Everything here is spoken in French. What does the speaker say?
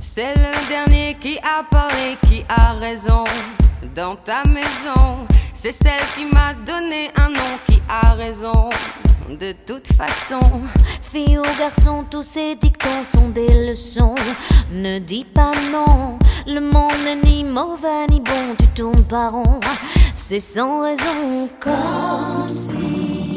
C'est le dernier qui a parlé, qui a raison. Dans ta maison, c'est celle qui m'a donné un nom, qui a raison. De toute façon, fille ou garçon, tous ces dictons sont des leçons. Ne dis pas non, le monde n'est ni mauvais ni bon, tu tournes pas rond. C'est sans raison, comme si